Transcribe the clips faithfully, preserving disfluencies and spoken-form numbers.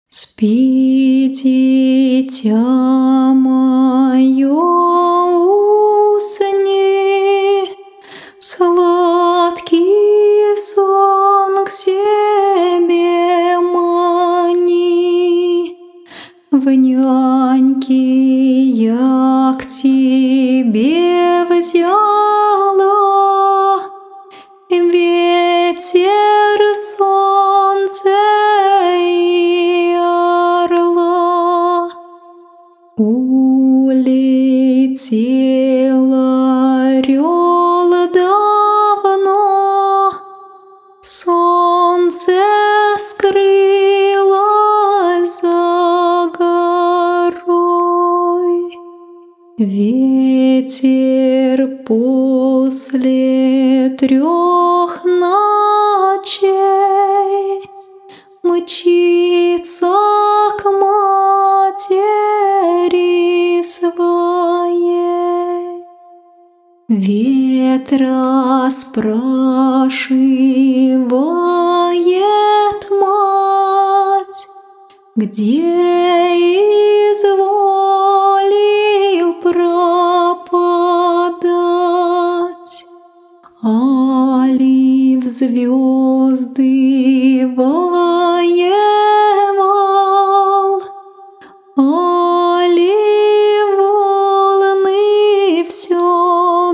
Спи, дитя мое, усни, сладкий сон к себе мани. В няньки я к тебе взяла ветер, солнце и орла. Улетел орел давно, солнце скрылось за горой. Ветер после трех ночей мчится к матери своей. Ветра спрашивает мать, где изволил пропадать, али в звезды воевал, али волны все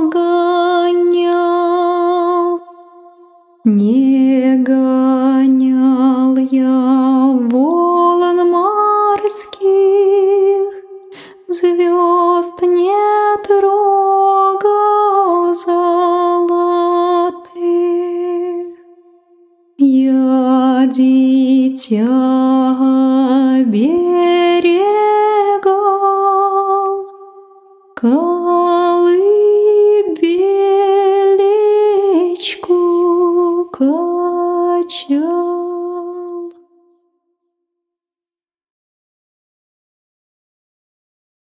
гонял. Не гонял я волн морских, звезд не трогал золотых. Я дитя берегал, колыбелечку качал.